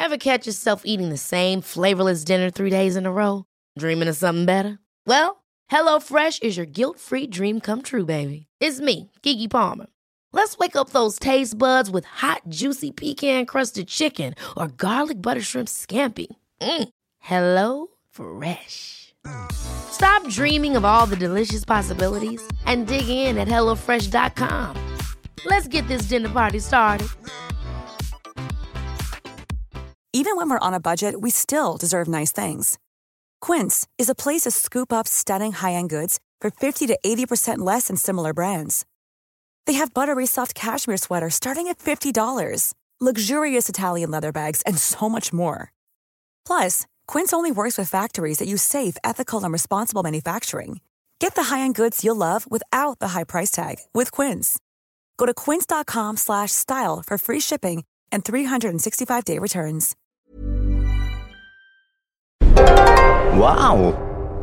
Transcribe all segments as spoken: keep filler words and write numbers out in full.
Ever catch yourself eating the same flavorless dinner three days in a row? Dreaming of something better? Well, HelloFresh is your guilt-free dream come true, baby. It's me, Keke Palmer. Let's wake up those taste buds with hot, juicy pecan-crusted chicken or garlic butter shrimp scampi. Mm. Hello Fresh. Stop dreaming of all the delicious possibilities and dig in at hello fresh dot com. Let's get this dinner party started. Even when we're on a budget, we still deserve nice things. Quince is a place to scoop up stunning high-end goods for fifty to eighty percent less than similar brands. They have buttery soft cashmere sweaters starting at fifty dollars, luxurious Italian leather bags, and so much more. Plus, Quince only works with factories that use safe, ethical, and responsible manufacturing. Get the high-end goods you'll love without the high price tag with Quince. Go to quince.com slash style for free shipping and three sixty-five day returns. Wow!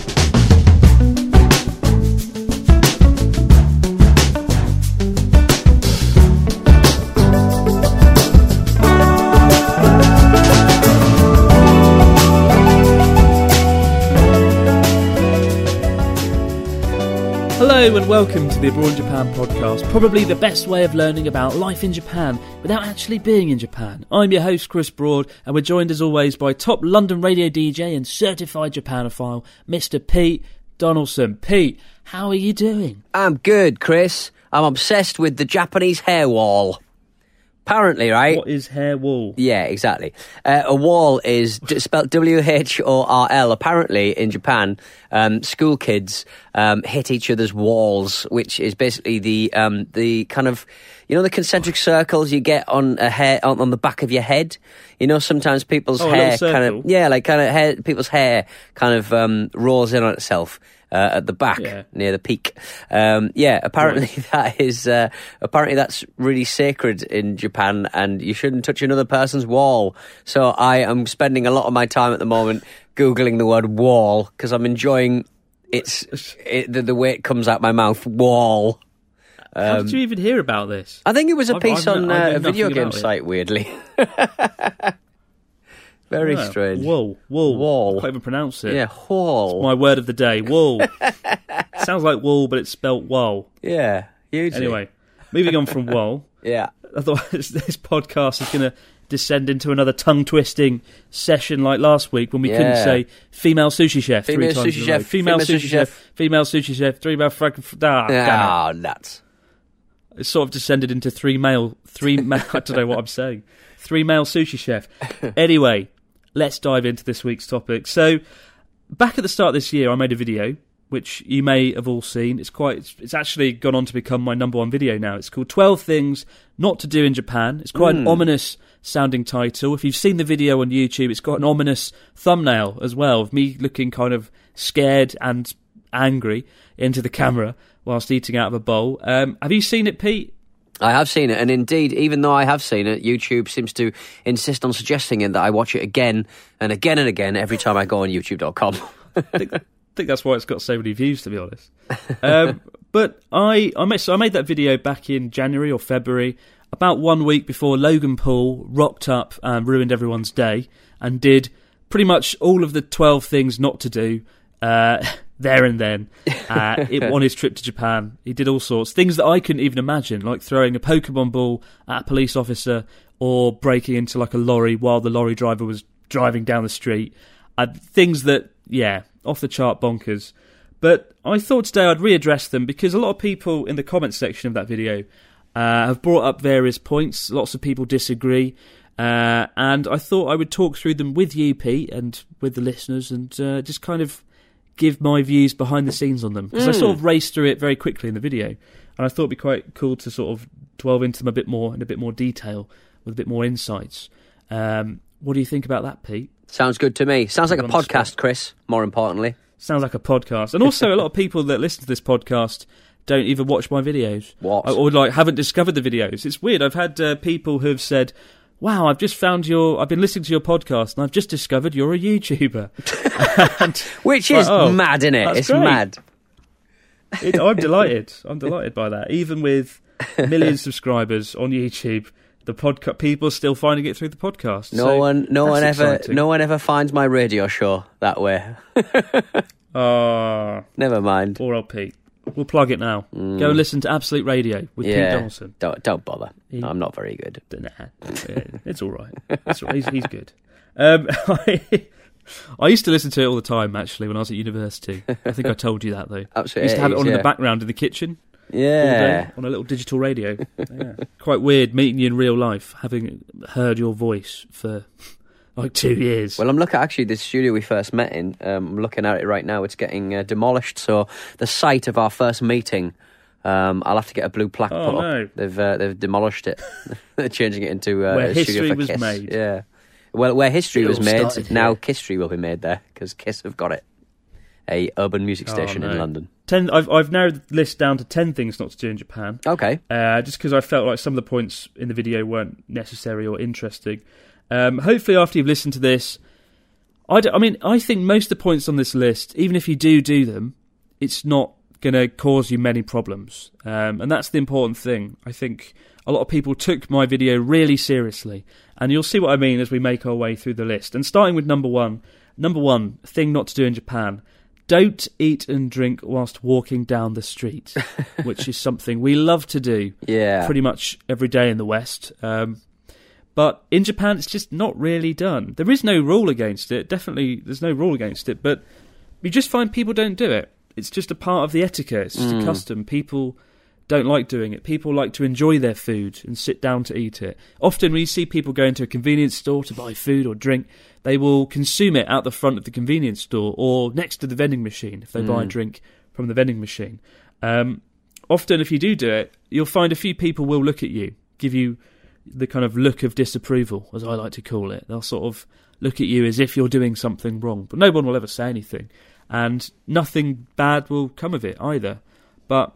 Hello and welcome to the Abroad in Japan podcast, probably the best way of learning about life in Japan without actually being in Japan. I'm your host Chris Broad, and we're joined as always by top London radio D J and certified Japanophile, Mister Pete Donaldson. Pete, how are you doing? I'm good, Chris. I'm obsessed with the Japanese hair wall. Apparently, right? What is hair wall? Yeah, exactly. Uh, a wall is d- spelled W H O R L. Apparently, in Japan, um, school kids um, hit each other's walls, which is basically the um, the kind of, you know, the concentric circles you get on a hair on, on the back of your head. You know, sometimes people's oh, hair kind of yeah, like kind of hair. People's hair kind of um, rolls in on itself. Uh, at the back, yeah. near the peak. Um, yeah, apparently right. that is, uh, apparently that's really sacred in Japan, and you shouldn't touch another person's wall. So I am spending a lot of my time at the moment Googling the word wall, because I'm enjoying its, it, the, the way it comes out my mouth, wall. Um, How did you even hear about this? I think it was a I've, piece I've, on I've uh, a video game site, weirdly. Very yeah. strange. Wool. Wool. Wall. I can't even pronounce it. Yeah, wall. It's my word of the day. Wool. Sounds like wool, but it's spelt wool. Yeah, hugely. Anyway, moving on from wool. Yeah. I thought this podcast is going to descend into another tongue-twisting session like last week when we yeah. couldn't say female sushi chef female three times sushi in a row. Chef, female, female sushi, sushi chef, chef, female sushi chef, three male frag... Ah, oh, nuts. It sort of descended into three male... Three male... I don't know what I'm saying. Three male sushi chef. Anyway... Let's dive into this week's topic. So, back at the start of this year, I made a video, which you may have all seen. It's quite. It's, it's actually gone on to become my number one video now. It's called twelve Things Not to Do in Japan. It's quite mm. an ominous-sounding title. If you've seen the video on YouTube, it's got an ominous thumbnail as well, of me looking kind of scared and angry into the camera whilst eating out of a bowl. Um, have you seen it, Pete? I have seen it, and indeed, even though I have seen it, YouTube seems to insist on suggesting it that I watch it again and again and again every time I go on YouTube dot com. I, think, I think that's why it's got so many views, to be honest. Um, but I, I made, so I made that video back in January or February, about one week before Logan Paul rocked up and ruined everyone's day and did pretty much all of the twelve things not to do uh, there and then. Uh, it, on his trip to Japan, he did all sorts. Things that I couldn't even imagine, like throwing a Pokemon ball at a police officer or breaking into like a lorry while the lorry driver was driving down the street. Uh, things that, yeah, off the chart bonkers. But I thought today I'd readdress them because a lot of people in the comments section of that video uh, have brought up various points. Lots of people disagree. Uh, and I thought I would talk through them with you, Pete, and with the listeners, and uh, just kind of give my views behind the scenes on them, because mm. I sort of raced through it very quickly in the video, and I thought it'd be quite cool to sort of delve into them a bit more in a bit more detail with a bit more insights. Um, what do you think about that, Pete? Sounds good to me. Sounds like a podcast, Chris, more importantly. Sounds like a podcast. And also a lot of people that listen to this podcast don't even watch my videos. What? Or like haven't discovered the videos. It's weird. I've had uh, people who've said, wow, I've just found your... I've been listening to your podcast and I've just discovered you're a YouTuber. and, Which is like, oh, mad, isn't it? It's great. mad. It, I'm delighted. I'm delighted by that. Even with millions of subscribers on YouTube, the podcast people are still finding it through the podcast. No so one, no one ever, exciting. no one ever finds my radio show that way. Ah, uh, never mind. Poor old Pete. We'll plug it now. Mm. Go and listen to Absolute Radio with yeah, Pete Donaldson. Don't, don't bother. He, I'm not very good. Nah, it's all right. It's all right. He's, he's good. Um, I, I used to listen to it all the time, actually, when I was at university. I think I told you that, though. Absolutely. I used to have it on yeah. in the background in the kitchen. Yeah. All day, on a little digital radio. Yeah. Quite weird meeting you in real life, having heard your voice for like two years. Well, I'm looking at actually the studio we first met in. Um, I'm looking at it right now. It's getting uh, demolished. So the site of our first meeting, um, I'll have to get a blue plaque oh, put no. up. They've uh, they've demolished it. They're changing it into uh, where a history studio for was Kiss. made. Yeah. Well, where history it was made, here. now Kisstory will be made there because Kiss have got it. A urban music station oh, no. in London. Ten. I've I've narrowed the list down to ten things not to do in Japan. Okay. Uh, just because I felt like some of the points in the video weren't necessary or interesting. Um, hopefully, after you've listened to this, I, I mean, I think most of the points on this list, even if you do do them, it's not going to cause you many problems, um, and that's the important thing. I think a lot of people took my video really seriously, and you'll see what I mean as we make our way through the list. And starting with number one, number one thing not to do in Japan. Don't eat and drink whilst walking down the street, which is something we love to do yeah. pretty much every day in the West. Um, but in Japan, it's just not really done. There is no rule against it. Definitely, there's no rule against it. But you just find people don't do it. It's just a part of the etiquette. It's just mm. a custom. People don't like doing it. People like to enjoy their food and sit down to eat it. Often when you see people go into a convenience store to buy food or drink, they will consume it out the front of the convenience store or next to the vending machine if they mm. buy a drink from the vending machine. Um, often if you do do it, you'll find a few people will look at you, give you the kind of look of disapproval, as I like to call it. They'll sort of look at you as if you're doing something wrong, but no one will ever say anything. And nothing bad will come of it either. But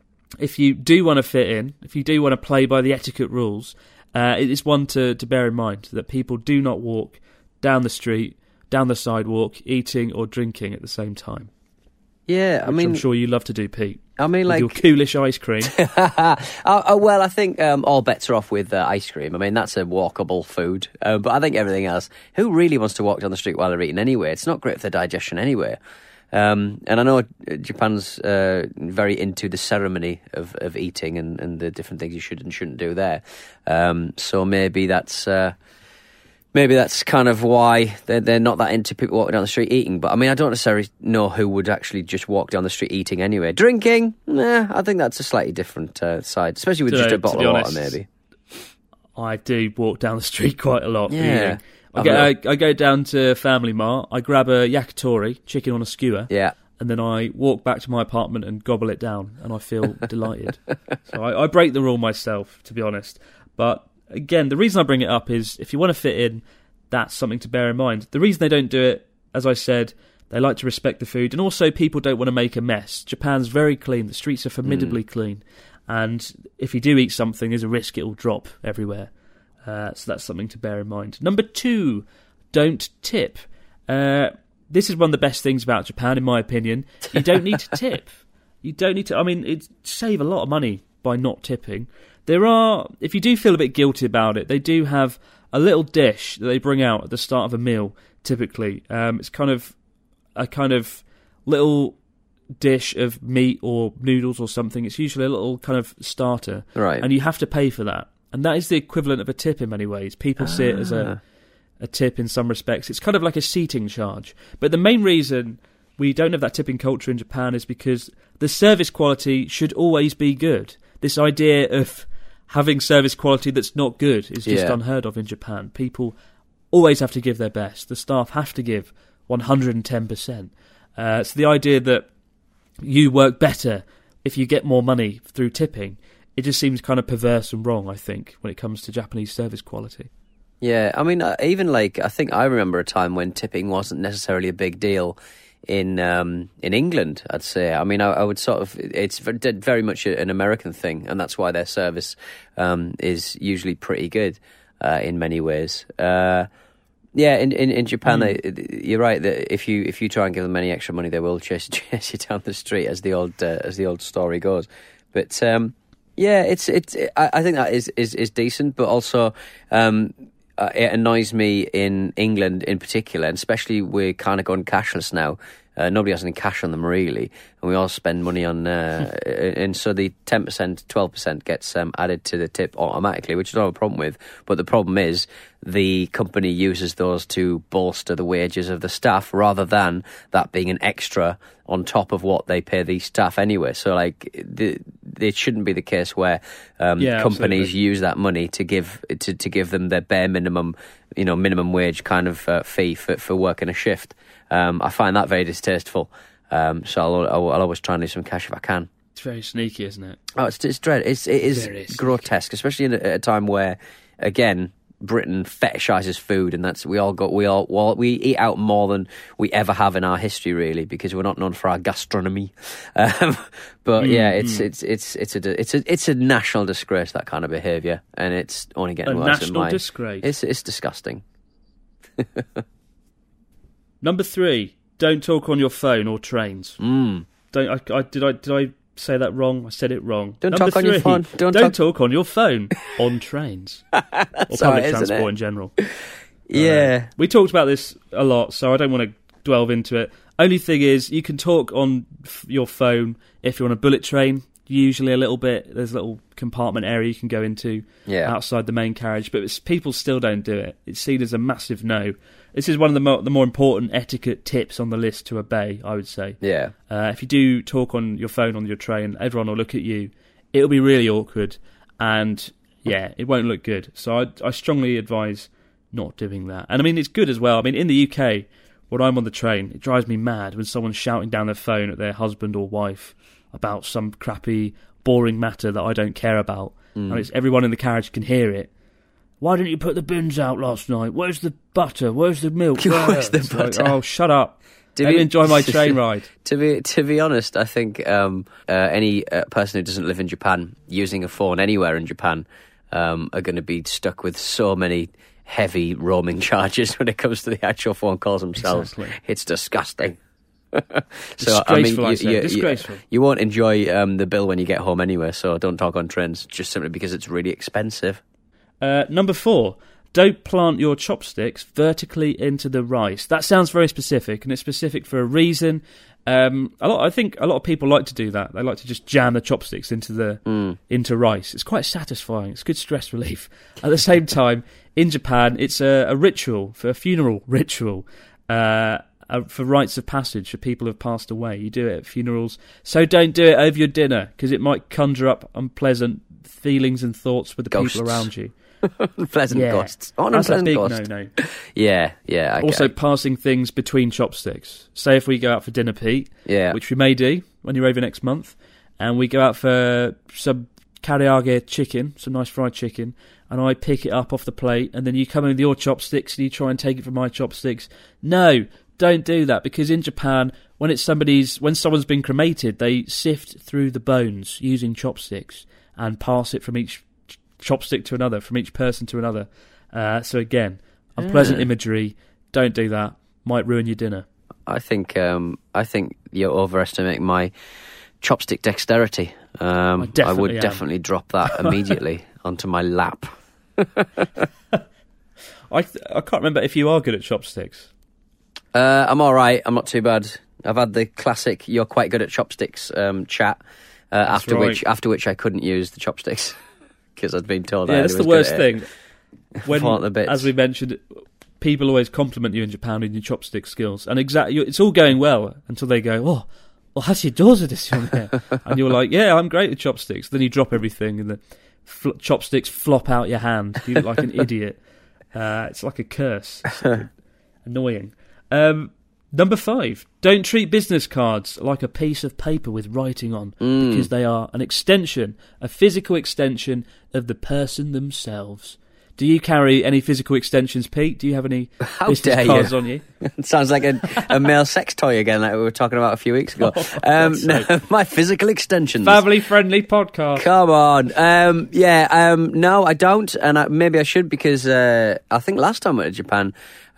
if you do want to fit in, if you do want to play by the etiquette rules, uh, it is one to, to bear in mind that people do not walk down the street, down the sidewalk, eating or drinking at the same time. Yeah, I mean, I'm sure you love to do, Pete. I mean, like your coolish ice cream. uh, uh, well, I think um, all bets are off with uh, ice cream. I mean, that's a walkable food, uh, but I think everything else. Who really wants to walk down the street while they're eating anyway? It's not great for the digestion anyway. Um, and I know Japan's uh, very into the ceremony of, of eating and, and the different things you should and shouldn't do there. Um, so maybe that's uh, maybe that's kind of why they're, they're not that into people walking down the street eating. But I mean, I don't necessarily know who would actually just walk down the street eating anyway. Drinking, nah, I think that's a slightly different uh, side, especially with so, just a bottle of honest, water, maybe. I do walk down the street quite a lot. Yeah. Eating. I go, I, I go down to Family Mart, I grab a yakitori, chicken on a skewer, yeah. and then I walk back to my apartment and gobble it down, and I feel delighted. So I, I break the rule myself, to be honest. But again, the reason I bring it up is if you want to fit in, that's something to bear in mind. The reason they don't do it, as I said, they like to respect the food, and also people don't want to make a mess. Japan's very clean, the streets are formidably mm. clean, and if you do eat something, there's a risk it will drop everywhere. Uh, so that's something to bear in mind. Number two, don't tip. Uh, this is one of the best things about Japan, in my opinion. You don't need to tip. You don't need to. I mean, it save a lot of money by not tipping. There are, if you do feel a bit guilty about it, they do have a little dish that they bring out at the start of a meal. Typically, um, it's kind of a kind of little dish of meat or noodles or something. It's usually a little kind of starter, right? And you have to pay for that. And that is the equivalent of a tip in many ways. People ah. see it as a, a tip in some respects. It's kind of like a seating charge. But the main reason we don't have that tipping culture in Japan is because the service quality should always be good. This idea of having service quality that's not good is just yeah. unheard of in Japan. People always have to give their best. The staff have to give one hundred ten percent. Uh, so the idea that you work better if you get more money through tipping, it just seems kind of perverse and wrong, I think, when it comes to Japanese service quality. Yeah, I mean, uh, even like, I think I remember a time when tipping wasn't necessarily a big deal in um, in England, I'd say. I mean, I, I would sort of, it's very much an American thing, and that's why their service um, is usually pretty good uh, in many ways. Uh, yeah, in, in, in Japan, mm. they, you're right that if you if you try and give them any extra money, they will chase, chase you down the street, as the old uh, as the old story goes. But um, Yeah, it's it's. It, I, I think that is, is, is decent, but also um, uh, it annoys me in England in particular, and especially we're kind of going cashless now. Uh, nobody has any cash on them really, and we all spend money on, uh, and so the ten percent, twelve percent gets um, added to the tip automatically, which is not a problem with. But the problem is the company uses those to bolster the wages of the staff rather than that being an extra on top of what they pay these staff anyway. So, like, the, it shouldn't be the case where um, yeah, companies absolutely. use that money to give to, to give them their bare minimum, you know, minimum wage kind of uh, fee for, for working a shift. Um, I find that very distasteful. Um, so I'll, I'll, I'll always try and do some cash if I can. It's very sneaky, isn't it? Oh, it's it's dread. It's it is Very grotesque, especially in a, at a time where, again, Britain fetishizes food, and that's we all got we all well, we eat out more than we ever have in our history, really, because we're not known for our gastronomy. Um, but Mm, yeah, it's mm. it's it's it's a it's a it's a national disgrace, that kind of behaviour, and it's only getting A worse. in national my, disgrace. It's it's disgusting. Number three, don't talk on your phone or trains. Mm. Don't I, I did I did I say that wrong? I said it wrong. Don't Number talk on three, your phone. Don't, don't talk... talk on your phone on trains or That's public how it is, isn't transport it? in general. Yeah. Uh, we talked about this a lot, so I don't want to delve into it. Only thing is, you can talk on f- your phone if you're on a bullet train. Usually a little bit. There's a little compartment area you can go into Yeah. outside the main carriage, but it's, people still don't do it. It's seen as a massive no. This is one of the more, the more important etiquette tips on the list to obey, I would say. Yeah. Uh, if you do talk on your phone on your train, everyone will look at you. It'll be really awkward, and yeah, it won't look good. So I, I strongly advise not doing that. And I mean, it's good as well. I mean, in the U K, when I'm on the train, it drives me mad when someone's shouting down their phone at their husband or wife about some crappy, boring matter that I don't care about. Mm. And it's everyone in the carriage can hear it. Why didn't you put the bins out last night? Where's the butter? Where's the milk? Where's the It's butter? Like, oh, shut up. To Let be- me enjoy my train ride. To be to be honest, I think um, uh, any uh, person who doesn't live in Japan using a phone anywhere in Japan um, are going to be stuck with so many heavy roaming charges when it comes to the actual phone calls themselves. Exactly. It's disgusting. so Disgraceful, I you, say. you, Disgraceful. You, you won't enjoy um, the bill when you get home anyway. So don't talk on trains, just simply because it's really expensive. Uh, number four, don't plant your chopsticks vertically into the rice. That sounds very specific, and it's specific for a reason. Um, a lot, I think a lot of people like to do that. They like to just jam the chopsticks into the mm. into rice. It's quite satisfying. It's good stress relief. At the same time, in Japan, it's a, a ritual, for a funeral ritual, uh, uh, for rites of passage for people who have passed away. You do it at funerals. So don't do it over your dinner, because it might conjure up unpleasant feelings and thoughts with the Ghosts. people around you. Unpleasant yeah. ghosts. Oh, That's a unpleasant big ghost. no-no. Yeah, yeah. I Also, get it. passing things between chopsticks. Say if we go out for dinner, Pete, Yeah. which we may do when you're over next month, and we go out for some karaage chicken, some nice fried chicken, and I pick it up off the plate, and then you come in with your chopsticks and you try and take it from my chopsticks. No, don't do that, because in Japan, when it's somebody's, when someone's been cremated, they sift through the bones using chopsticks and pass it from each chopstick to another, from each person to another. Uh, so again, unpleasant Yeah. imagery. Don't do that. Might ruin your dinner. I think um, I think you're overestimating my chopstick dexterity. Um, I I, definitely would am. definitely drop that immediately onto my lap. I th- I can't remember if you are good at chopsticks. Uh, I'm all right. I'm not too bad. I've had the classic "you're quite good at chopsticks" um, chat. Uh, after right. which, after which, I couldn't use the chopsticks because I'd been told. Yeah, I that's the was good worst at it. thing. When, Fall the bits. as we mentioned, people always compliment you in Japan in your chopstick skills, and exactly, it's all going well until they go, "Oh, well, how's your doors of this on there?" And you're like, "Yeah, I'm great at chopsticks." Then you drop everything, and the fl- chopsticks flop out your hand. You look like an idiot. Uh, it's like a curse. It's like annoying. Um, number five, don't treat business cards like a piece of paper with writing on, Mm. because they are an extension, a physical extension of the person themselves. Do you carry any physical extensions, Pete? Do you have any How business dare cards you. on you? It sounds like a, a male sex toy again, like we were talking about a few weeks ago. Oh, for um, God's no, sake. my physical extensions. Family-friendly podcast. Come on. Um, yeah, um, no, I don't, and I, maybe I should, because uh, I think last time I went to Japan,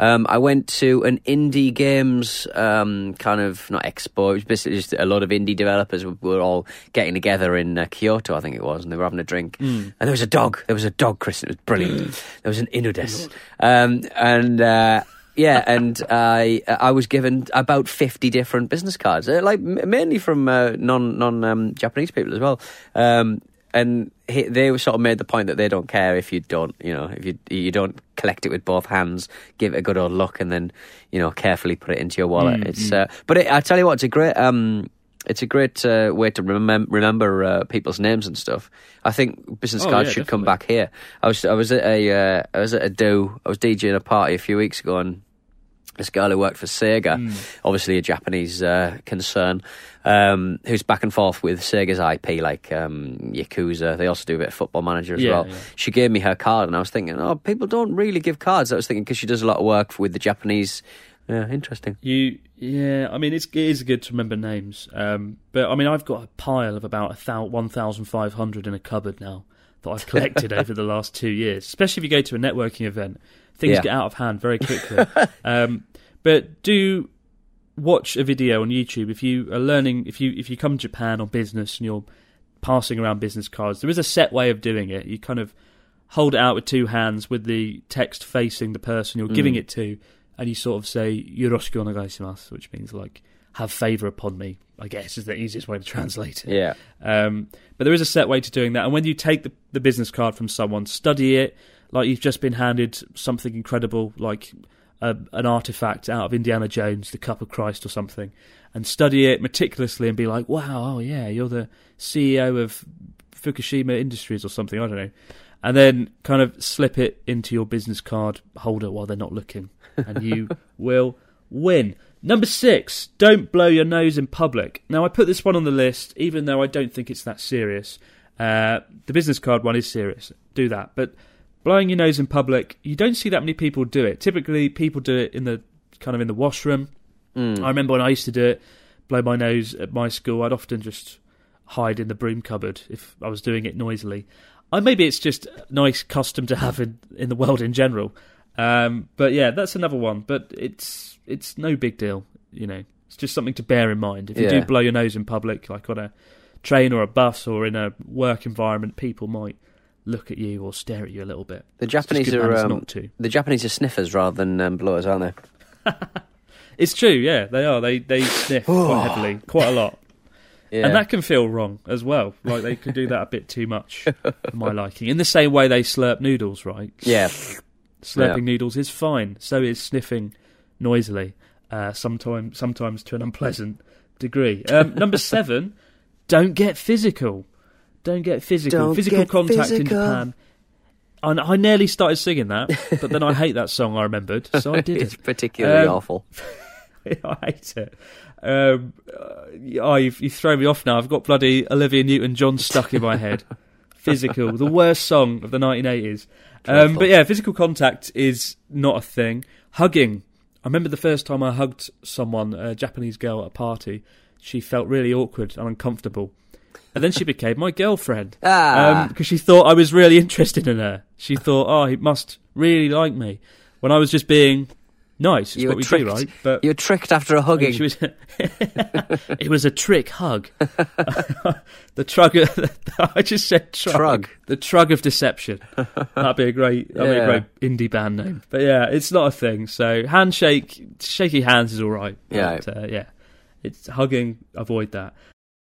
Um, I went to an indie games um, kind of, not expo, it was basically just a lot of indie developers were, were all getting together in uh, Kyoto, I think it was, and they were having a drink. Mm. And there was a dog. There was a dog, Chris, and it was brilliant. There was an Inudes. Um, and... Uh, Yeah, and I I was given about fifty different business cards, uh, like mainly from uh, non non um, Japanese people as well. Um, and he, they sort of made the point that they don't care if you don't, you know, if you you don't collect it with both hands, give it a good old look, and then you know carefully put it into your wallet. Mm, it's mm. Uh, but it, I tell you what, it's a great um, it's a great uh, way to remem- remember uh, people's names and stuff. I think business oh, cards yeah, should definitely. come back here. I was I was at a uh, I was at a do I was DJing a party a few weeks ago, and this girl who worked for Sega, mm. obviously a Japanese uh, concern, um, who's back and forth with Sega's I P, like um, Yakuza. They also do a bit of Football Manager as yeah, well. Yeah. She gave me her card, and I was thinking, oh, people don't really give cards. I was thinking because she does a lot of work with the Japanese. Yeah, interesting. You, yeah, I mean, it's, it is good to remember names. Um, but, I mean, I've got a pile of about one thousand five hundred in a cupboard now that I've collected over the last two years, especially if you go to a networking event. Things yeah. get out of hand very quickly. um, but do watch a video on YouTube if you are learning. If you if you come to Japan on business and you're passing around business cards, there is a set way of doing it. You kind of hold it out with two hands with the text facing the person you're mm. giving it to, and you sort of say "Yoroshiku onegaishimasu," which means like "have favour upon me." I guess is the easiest way to translate it. Yeah. Um, but there is a set way to doing that, and when you take the, the business card from someone, study it. Like you've just been handed something incredible, like a, an artifact out of Indiana Jones, the Cup of Christ or something, and study it meticulously and be like, wow, oh yeah, you're the C E O of Fukushima Industries or something, I don't know. And then kind of slip it into your business card holder while they're not looking, and you will win. Number six, don't blow your nose in public. Now, I put this one on the list, even though I don't think it's that serious. Uh, the business card one is serious. Do that. But blowing your nose in public, you don't see that many people do it. Typically, people do it in the kind of in the washroom. Mm. I remember when I used to do it, blow my nose at my school, I'd often just hide in the broom cupboard if I was doing it noisily. Uh, maybe it's just a nice custom to have in, in the world in general. Um, but yeah, that's another one. But it's it's no big deal, you know. It's just something to bear in mind. If you yeah. do blow your nose in public, like on a train or a bus or in a work environment, people might look at you or stare at you a little bit. The Japanese are um, not to. the Japanese are sniffers rather than um, blowers, aren't they? It's true, yeah, they are. They they sniff quite heavily, quite a lot, yeah. And that can feel wrong as well. Like they can do that a bit too much for my liking. In the same way they slurp noodles, right? Yeah, slurping yeah. noodles is fine. So is sniffing noisily, uh, sometimes sometimes to an unpleasant degree. Um, number seven, don't get physical. Don't get physical. Don't physical get contact physical. in Japan. I, I nearly started singing that, but then I hate that song, I remembered, so I didn't. It's particularly um, awful. I hate it. Um, uh, oh, you've, you've thrown me off now. I've got bloody Olivia Newton-John stuck in my head. Physical, the worst song of the nineteen eighties. Um, but yeah, physical contact is not a thing. Hugging. I remember the first time I hugged someone, a Japanese girl at a party. She felt really awkward and uncomfortable. And then she became my girlfriend. Ah. Because um, she thought I was really interested in her. She thought, oh, he must really like me. When I was just being nice. It's you what were we tricked. do, right? But you were tricked after a hugging. She was it was a trick hug. The trug. I just said trug. Trug. The trug of deception. That'd be a great. That'd yeah. be a great indie band name. But yeah, it's not a thing. So handshake, shaky hands is all right. Yeah, but, uh, yeah. It's hugging. Avoid that.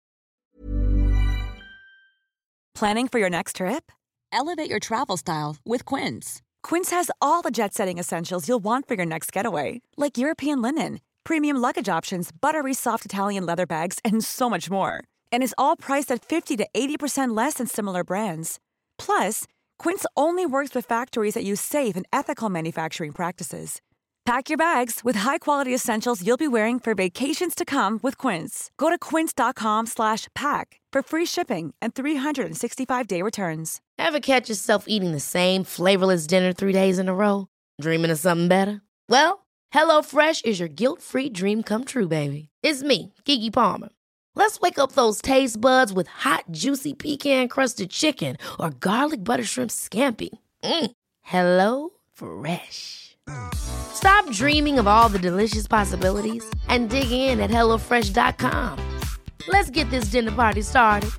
Planning for your next trip? Elevate your travel style with Quince. Quince has all the jet-setting essentials you'll want for your next getaway, like European linen, premium luggage options, buttery soft Italian leather bags, and so much more. And is all priced at fifty to eighty percent less than similar brands. Plus, Quince only works with factories that use safe and ethical manufacturing practices. Pack your bags with high-quality essentials you'll be wearing for vacations to come with Quince. Go to quince.com slash pack for free shipping and three sixty-five day returns. Ever catch yourself eating the same flavorless dinner three days in a row? Dreaming of something better? Well, HelloFresh is your guilt-free dream come true, baby. It's me, Keke Palmer. Let's wake up those taste buds with hot, juicy pecan-crusted chicken or garlic butter shrimp scampi. Mm. Hello Fresh. Stop dreaming of all the delicious possibilities and dig in at hello fresh dot com. Let's get this dinner party started.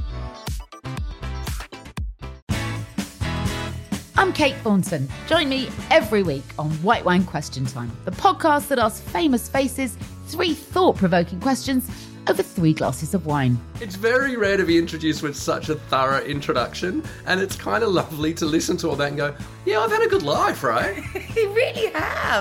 I'm Kate Thornton. Join me every week on White Wine Question Time, the podcast that asks famous faces three thought-provoking questions over three glasses of wine. It's very rare to be introduced with such a thorough introduction, and it's kind of lovely to listen to all that and go, yeah, I've had a good life, right? You really have.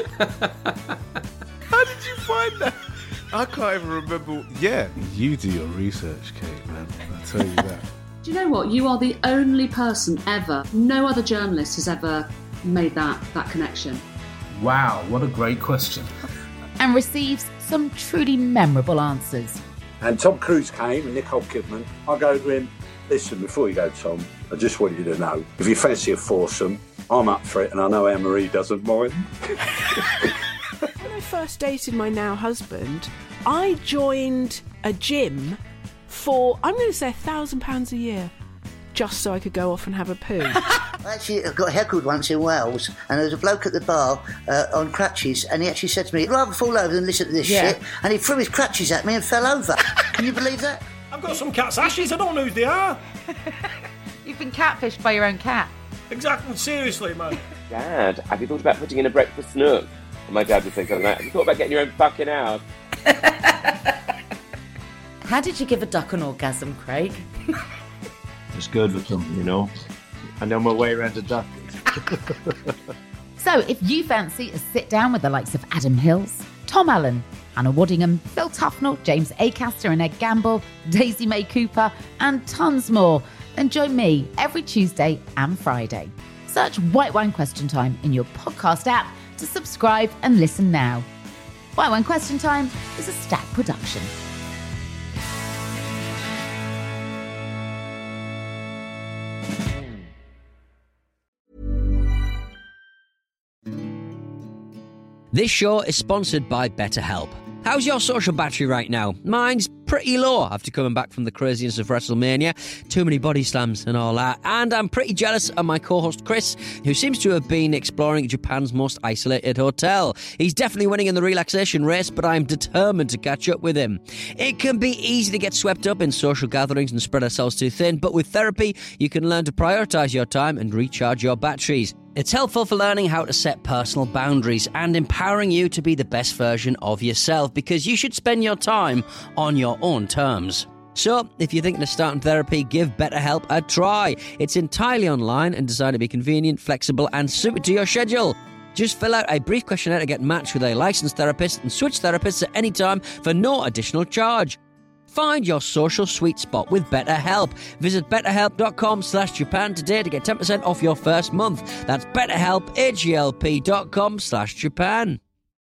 How did you find that? I can't even remember. Yeah, you do your research, Kate, man. I'll tell you that. Do you know what? You are the only person ever, no other journalist has ever made that, that connection. Wow, what a great question. And receives some truly memorable answers. And Tom Cruise came and Nicole Kidman. I go to him, listen, before you go, Tom, I just want you to know, if you fancy a foursome, I'm up for it, and I know Anne-Marie doesn't mind. When I first dated my now husband, I joined a gym for, I'm going to say, a thousand pounds a year, just so I could go off and have a poo. Actually, I got heckled once in Wales, and there was a bloke at the bar uh, on crutches, and he actually said to me, I'd rather fall over than listen to this Yeah. shit, and he threw his crutches at me and fell over. Can you believe that? I've got some cat's ashes, I don't know who they are. You've been catfished by your own cat. Exactly, seriously, man. Dad, have you thought about putting in a breakfast nook? And my dad would say something like, have you thought about getting your own fucking house? How did you give a duck an orgasm, Craig? It's good with them, you know. I know my way around a duck. So if you fancy a sit down with the likes of Adam Hills, Tom Allen, Hannah Waddingham, Phil Tufnell, James Acaster and Ed Gamble, Daisy May Cooper, and tons more, then join me every Tuesday and Friday. Search White Wine Question Time in your podcast app to subscribe and listen now. White Wine Question Time is a Stack production. This show is sponsored by BetterHelp. How's your social battery right now? Mine's pretty low after coming back from the craziness of WrestleMania. Too many body slams and all that. And I'm pretty jealous of my co-host Chris, who seems to have been exploring Japan's most isolated hotel. He's definitely winning in the relaxation race, but I'm determined to catch up with him. It can be easy to get swept up in social gatherings and spread ourselves too thin, but with therapy, you can learn to prioritise your time and recharge your batteries. It's helpful for learning how to set personal boundaries and empowering you to be the best version of yourself, because you should spend your time on your own terms. So, if you're thinking of starting therapy, give BetterHelp a try. It's entirely online and designed to be convenient, flexible and suited to your schedule. Just fill out a brief questionnaire to get matched with a licensed therapist and switch therapists at any time for no additional charge. Find your social sweet spot with BetterHelp. Visit betterhelp.com slash Japan today to get ten percent off your first month. That's betterhelp, H-E-L-P dot com slash Japan.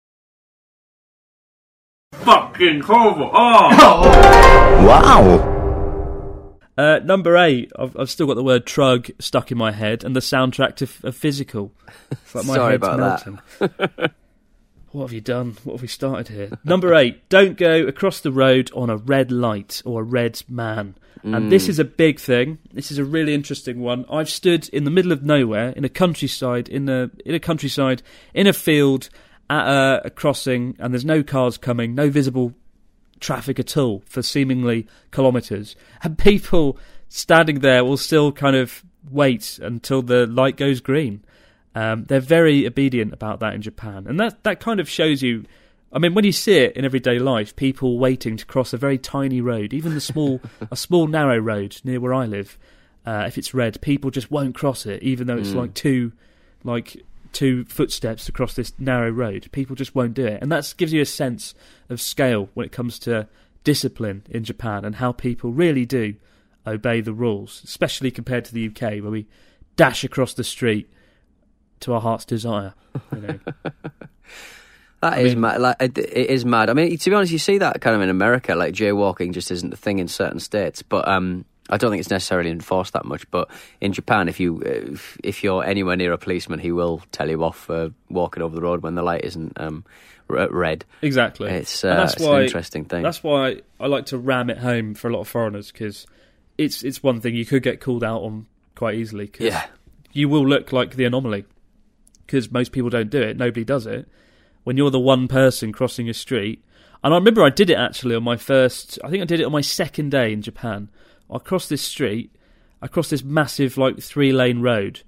Fucking horrible. Oh! Wow! Uh, number eight, I've, I've still got the word trug stuck in my head and the soundtrack to f- of Physical. It's like my Sorry head's about melting. that. What have you done? What have we started here? Number eight, don't go across the road on a red light or a red man. Mm. And this is a big thing. This is a really interesting one. I've stood in the middle of nowhere, in a countryside, in a in a countryside, in a field, at a, a crossing, and there's no cars coming, no visible traffic at all for seemingly kilometres. And people standing there will still kind of wait until the light goes green. Um, they're very obedient about that in Japan. And that, that kind of shows you, I mean, when you see it in everyday life, people waiting to cross a very tiny road, even the small, a small narrow road near where I live, uh, if it's red, people just won't cross it, even though it's mm. like two, like two footsteps across this narrow road. People just won't do it. And that gives you a sense of scale when it comes to discipline in Japan and how people really do obey the rules, especially compared to the U K, where we dash across the street to our heart's desire. You know. That I is mean, mad. Like, it, it is mad. I mean, to be honest, you see that kind of in America. Like, jaywalking just isn't a thing in certain states. But um, I don't think it's necessarily enforced that much. But in Japan, if you if, if you're anywhere near a policeman, he will tell you off for walking over the road when the light isn't um, red. Exactly. It's, uh, that's it's why, an interesting thing. That's why I like to ram it home for a lot of foreigners, because it's it's one thing you could get called out on quite easily. Cause yeah. You will look like the anomaly. because most people don't do it, nobody does it, when you're the one person crossing a street. And I remember I did it actually on my first, I think I did it on my second day in Japan. I crossed this street, I crossed this massive like three lane road.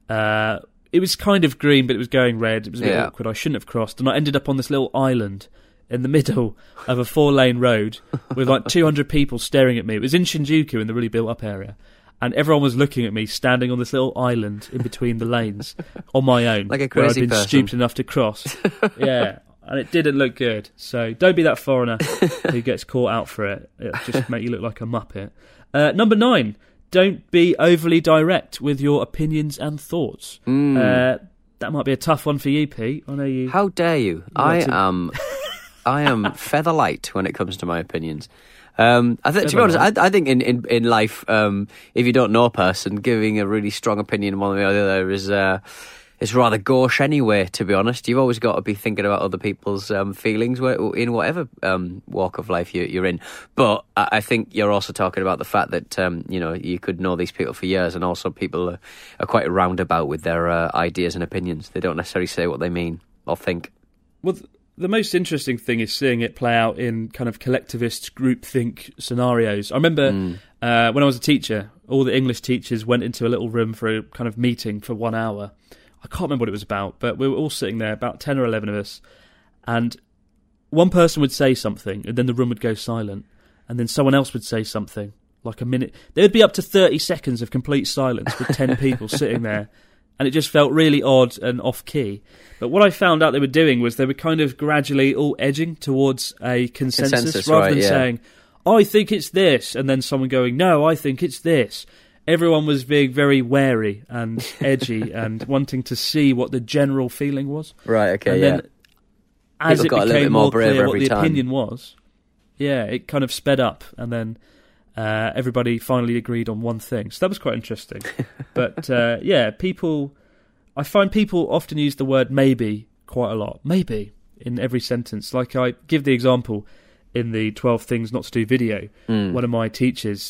Uh, it was kind of green, but it was going red. It was a bit Yeah. awkward. I shouldn't have crossed. And I ended up on this little island in the middle of a four lane road with like two hundred people staring at me. It was in Shinjuku in the really built up area. And everyone was looking at me standing on this little island in between the lanes on my own. Like a where I'd crazy been person. stupid enough to cross. Yeah. And it didn't look good. So don't be that foreigner who gets caught out for it. It'll just make you look like a muppet. Uh, number nine, don't be overly direct with your opinions and thoughts. Mm. Uh, that might be a tough one for you, Pete. I know you... How dare you? you I like to- am I am feather light when it comes to my opinions. Um, I th- to be honest, Feather I, I think in, in, in life, um, if you don't know a person, giving a really strong opinion one way or the other is... Uh, It's rather gauche anyway, to be honest. You've always got to be thinking about other people's um, feelings wh- in whatever um, walk of life you, you're in. But I, I think you're also talking about the fact that, um, you know, you could know these people for years, and also people are, are quite roundabout with their uh, ideas and opinions. They don't necessarily say what they mean or think. Well, th- the most interesting thing is seeing it play out in kind of collectivist groupthink scenarios. I remember Mm. uh, when I was a teacher, all the English teachers went into a little room for a kind of meeting for one hour. I can't remember what it was about, but we were all sitting there, about ten or eleven of us, and one person would say something, and then the room would go silent, and then someone else would say something, like a minute. There would be up to thirty seconds of complete silence with ten people sitting there, and it just felt really odd and off-key. But what I found out they were doing was they were kind of gradually all edging towards a consensus, Consensus, rather right, than yeah. saying, I think it's this, and then someone going, no, I think it's this. Everyone was being very wary and edgy and wanting to see what the general feeling was. Right, okay, and yeah. then as People it got a little became bit more more brave clear what every the time. opinion was, yeah, it kind of sped up, and then uh, everybody finally agreed on one thing. So that was quite interesting. But uh, yeah, people, I find people often use the word maybe quite a lot. Maybe in every sentence. Like I give the example in the twelve Things Not to Do video. Mm. One of my teachers,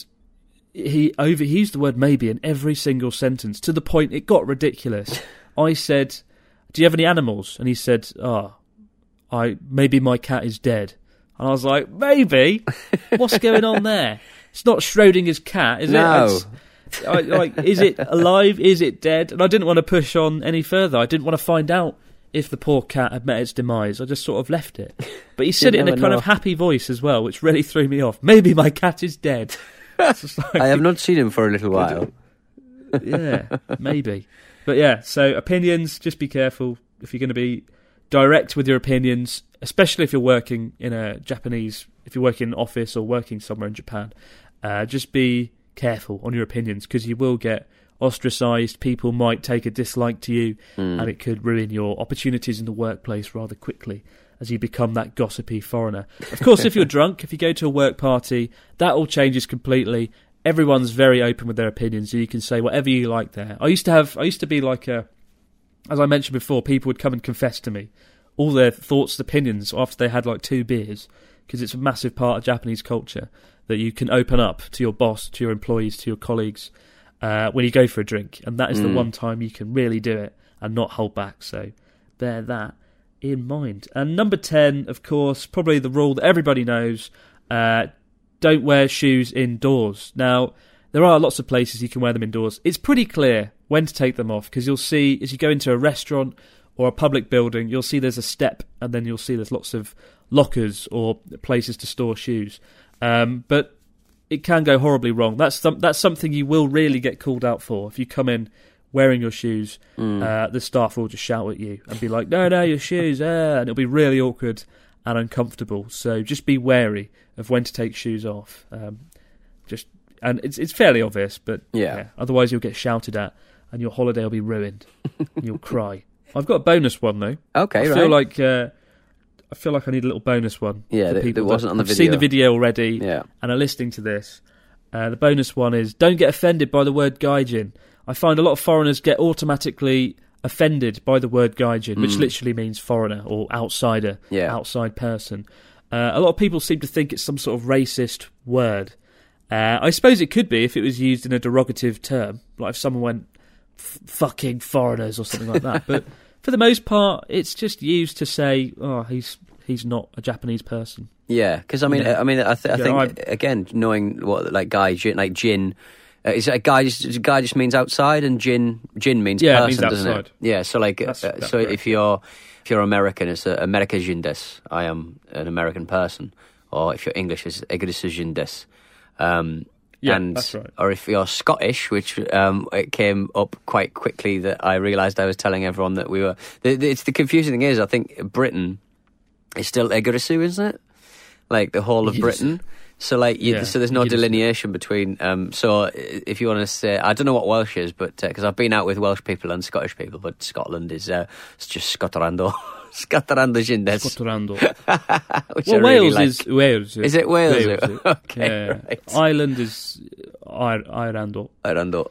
he over he used the word maybe in every single sentence to the point it got ridiculous. I said, do you have any animals? And he said, oh, I maybe my cat is dead. And I was like, maybe? What's going on there? It's not Schrodinger's cat, is No. it? It's, I, like, is it alive? Is it dead? And I didn't want to push on any further. I didn't want to find out if the poor cat had met its demise. I just sort of left it. But he said it in a never kind know. of happy voice as well, which really threw me off. Maybe my cat is dead. It's just like, I have not seen him for a little while. yeah, maybe. But yeah, so opinions, just be careful if you're going to be direct with your opinions, especially if you're working in a Japanese, if you're working in an office or working somewhere in Japan. Uh, just be careful on your opinions, because you will get ostracised. People might take a dislike to you, Mm. and it could ruin your opportunities in the workplace rather quickly as you become that gossipy foreigner. Of course, if you're drunk, if you go to a work party, that all changes completely. Everyone's very open with their opinions, so you can say whatever you like there. I used to have, I used to be like a, as I mentioned before, people would come and confess to me all their thoughts and opinions after they had like two beers, because it's a massive part of Japanese culture that you can open up to your boss, to your employees, to your colleagues uh, when you go for a drink, and that is the Mm. one time you can really do it and not hold back. So bear that in mind. And number ten, of course, probably the rule that everybody knows, uh, don't wear shoes indoors. Now, there are lots of places you can wear them indoors. It's pretty clear when to take them off, because you'll see, as you go into a restaurant or a public building, you'll see there's a step, and then you'll see there's lots of lockers or places to store shoes. Um, but it can go horribly wrong. That's some, that's something you will really get called out for. If you come in wearing your shoes, Mm. uh, the staff will just shout at you and be like, no, no, your shoes, ah, and it'll be really awkward and uncomfortable. So just be wary of when to take shoes off. Um, just and it's it's fairly obvious, but Yeah. yeah, otherwise you'll get shouted at and your holiday will be ruined and you'll cry. I've got a bonus one though. Okay, I feel right. like uh, I feel like I need a little bonus one. Yeah, for that- people that wasn't on the have seen the video. video already Yeah. and are listening to this. Uh, the bonus one is, don't get offended by the word gaijin. I find a lot of foreigners get automatically offended by the word gaijin, which Mm. literally means foreigner or outsider, Yeah. outside person. Uh, a lot of people seem to think it's some sort of racist word. Uh, I suppose it could be if it was used in a derogative term, like if someone went, F- fucking foreigners or something like that. But for the most part, it's just used to say, "Oh, he's he's not a Japanese person." Yeah, because I mean, Yeah. I mean, I, th- I Yeah, think I'm- again, knowing what like guy, gin, like gin, uh, is a guy just guy just means outside, and gin gin means Yeah, it person, means doesn't outside. it? Yeah, so like, That's- uh, that's so correct, if you're if you're American, it's uh, America jin desu. I am an American person, or if you're English, it's egresu jin desu. Um, Yeah, and, that's right. Or if you're Scottish, which um, it came up quite quickly that I realised I was telling everyone that we were. The, the, it's the confusing thing is, I think Britain is still egresu, isn't it? Like the whole of Yes. Britain. So like, you, Yeah, so there's no yes. delineation between. Um, so if you want to say, I don't know what Welsh is, but because I've been out with Welsh people and Scottish people, but Scotland is uh, it's just Scotorando. Scotorando Jindes. Scotorando. Which Well, I really Wales like. is Wales. Is it Wales? Wales. Okay, Yeah. right. Ireland is Ir- Irando. Irando.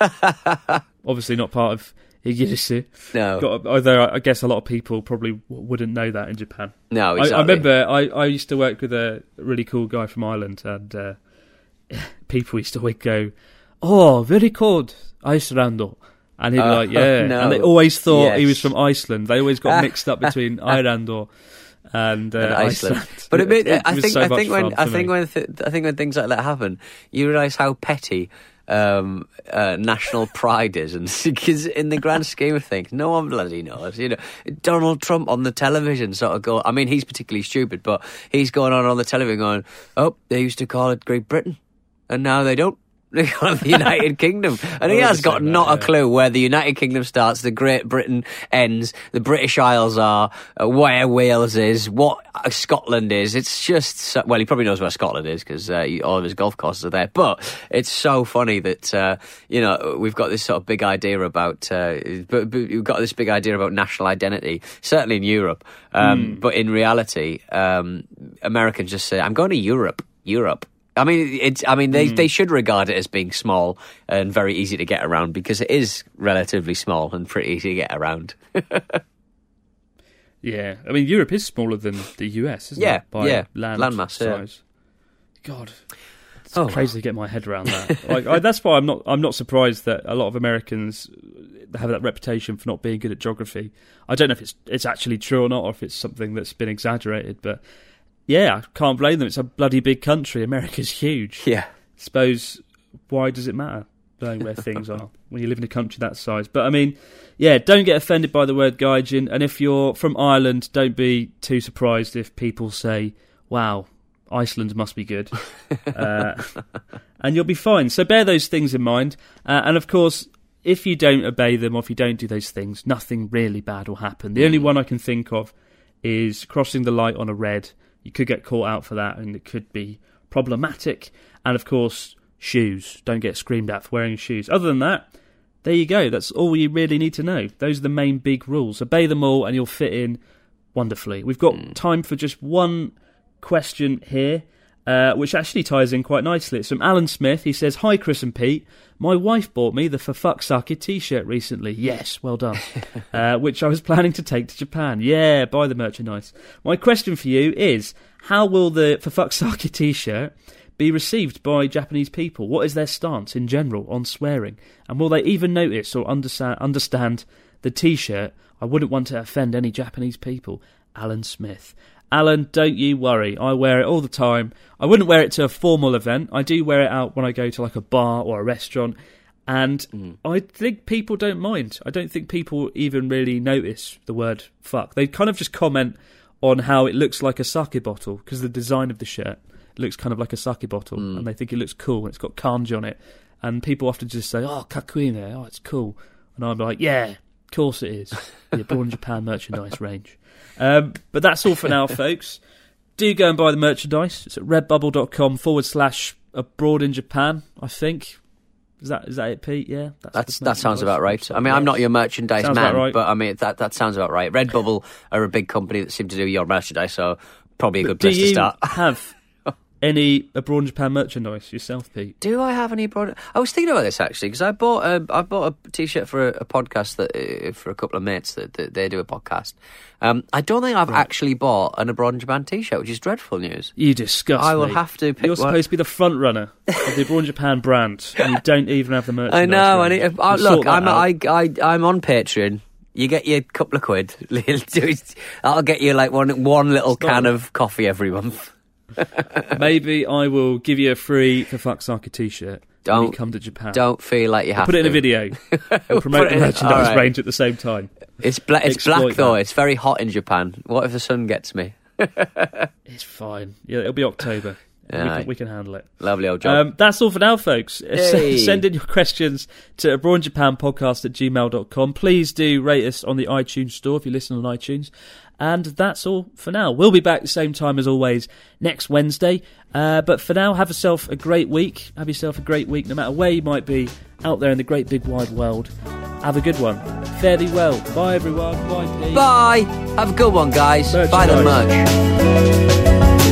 Obviously not part of Igirisu. No. Got, although I guess a lot of people probably w- wouldn't know that in Japan. No, I, exactly. I remember I, I used to work with a really cool guy from Ireland, and uh, people used to always go, "Oh, very cold, Iceland." And he'd be Oh, like, "Yeah," no. and they always thought he Yes. was from Iceland. They always got mixed up between Ireland and, uh, and Iceland. Iceland. But it made, It I was think so I much think when fun I for think me. when th- I think when things like that happen, you realise how petty um, uh, national pride is, and because in the grand scheme of things, no one bloody knows. You know, Donald Trump on the television sort of go. I mean, he's particularly stupid, but he's going on on the television going, "Oh, they used to call it Great Britain, and now they don't." They call it the United Kingdom, and he I has was got saying not that, a yeah. clue where the United Kingdom starts, the Great Britain ends, the British Isles are, uh, where Wales is, what uh, Scotland is. It's just so, well, he probably knows where Scotland is because uh, he- all of his golf courses are there. But it's so funny that uh, you know we've got this sort of big idea about, uh, but, but we've got this big idea about national identity, certainly in Europe. Um, Mm. But in reality, um, Americans just say, "I'm going to Europe, Europe." I mean, it's. I mean, they, Mm. they should regard it as being small and very easy to get around because it is relatively small and pretty easy to get around. Yeah, I mean Europe is smaller than the U S, isn't Yeah, it? By yeah. land Landmass, yeah. size. God, it's Oh, crazy to get my head around that. Like, I, that's why I'm not. I'm not surprised that a lot of Americans have that reputation for not being good at geography. I don't know if it's it's actually true or not, or if it's something that's been exaggerated. But yeah, I can't blame them. It's a bloody big country. America's huge. Yeah. Suppose why does it matter knowing where things are when you live in a country that size? But I mean, yeah, don't get offended by the word gaijin, and if you're from Ireland, don't be too surprised if people say, "Wow, Iceland must be good," uh, and you'll be fine. So bear those things in mind, uh, and of course, if you don't obey them or if you don't do those things, nothing really bad will happen. The only one I can think of is crossing the light on a red. You could get caught out for that, and it could be problematic. And of course, shoes. Don't get screamed at for wearing shoes. Other than that, there you go. That's all you really need to know. Those are the main big rules. Obey them all and you'll fit in wonderfully. We've got mm. time for just one question here, uh, which actually ties in quite nicely. It's from Alan Smith. He says, "Hi, Chris and Pete. My wife bought me the For Fuck's Sake t-shirt recently." Yes, well done. uh, which I was planning to take to Japan. Yeah, buy the merchandise. My question for you is, how will the For Fuck's Sake t-shirt be received by Japanese people? What is their stance in general on swearing? And will they even notice or understand, understand the t-shirt? I wouldn't want to offend any Japanese people. Alan Smith. Alan, don't you worry. I wear it all the time. I wouldn't wear it to a formal event. I do wear it out when I go to like a bar or a restaurant. And mm. I think people don't mind. I don't think people even really notice the word fuck. They kind of just comment on how it looks like a sake bottle because the design of the shirt looks kind of like a sake bottle, mm. and they think it looks cool, and it's got kanji on it. And people often just say, "Oh, kakui there, oh, it's cool." And I'm like, "Yeah, of course it is." The Abroad in Japan merchandise range. Um, but that's all for now, folks. Do go and buy the merchandise. It's at redbubble.com forward slash abroad in Japan, I think. Is that is that it, Pete? Yeah, that's, that's that sounds about right. I mean, I'm not your merchandise sounds man, right. but I mean that that sounds about right. Redbubble are a big company that seem to do your merchandise, so probably a good but place do you to start. Have any Abroad in Japan merchandise yourself, Pete? Do I have any abroad? I was thinking about this actually because I bought a I bought a t-shirt for a, a podcast that uh, for a couple of mates that, that they do a podcast. Um, I don't think I've right. actually bought an Abroad in Japan t-shirt, which is dreadful news. You disgust I will me. have to. Pick You're supposed one. to be the front runner of the Abroad in Japan brand, and you don't even have the merchandise. I know. I need, uh, we'll look, I'm I, I I'm on Patreon. You get your couple of quid. I'll get you like one one little Stop. can of coffee every month. Maybe I will give you a free For Fuck's Sake t-shirt. Don't when you come to Japan. Don't feel like you have I'll put it to. in a video. We'll promote the merchandise right. range at the same time. It's, bla- it's black though. That. It's very hot in Japan. What if the sun gets me? It's fine. Yeah, it'll be October. Yeah, we, can, we can handle it. Lovely old job. Um, that's all for now, folks. Hey. Send in your questions to abroad japan podcast at gmail dot com. Please do rate us on the iTunes store if you listen on iTunes. And that's all for now. We'll be back the same time as always next Wednesday. Uh, but for now, have yourself a great week. Have yourself a great week, no matter where you might be out there in the great big wide world. Have a good one. Fare thee well. Bye, everyone. Bye, Pete. Bye. Have a good one, guys. Bye the much.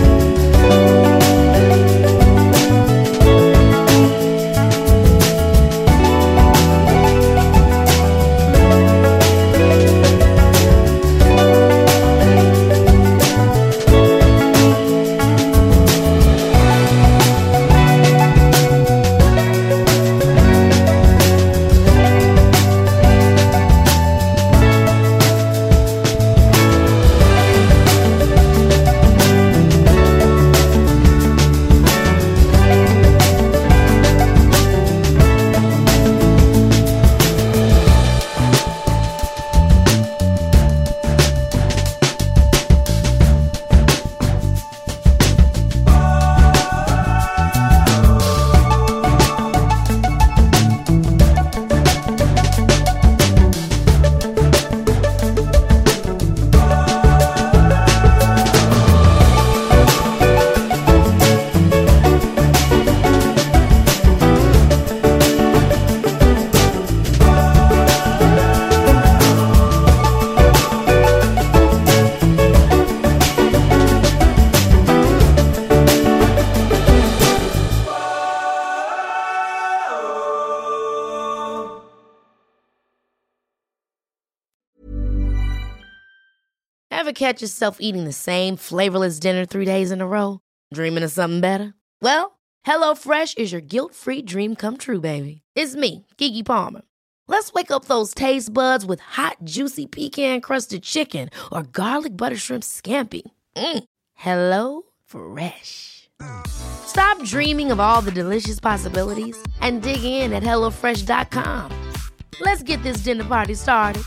Ever catch yourself eating the same flavorless dinner three days in a row? Dreaming of something better? Well, HelloFresh is your guilt-free dream come true, baby. It's me, Keke Palmer. Let's wake up those taste buds with hot, juicy pecan-crusted chicken or garlic butter shrimp scampi. Mm. Hello Fresh. Stop dreaming of all the delicious possibilities and dig in at hello fresh dot com. Let's get this dinner party started.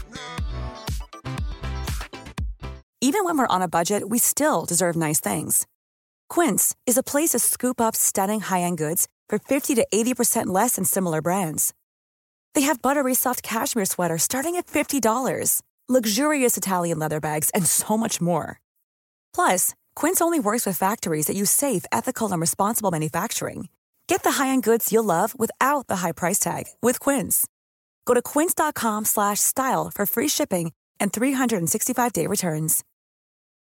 Even when we're on a budget, we still deserve nice things. Quince is a place to scoop up stunning high-end goods for fifty to eighty percent less than similar brands. They have buttery soft cashmere sweaters starting at fifty dollars, luxurious Italian leather bags, and so much more. Plus, Quince only works with factories that use safe, ethical, and responsible manufacturing. Get the high-end goods you'll love without the high price tag with Quince. Go to quince dot com slash style for free shipping and three sixty-five day returns.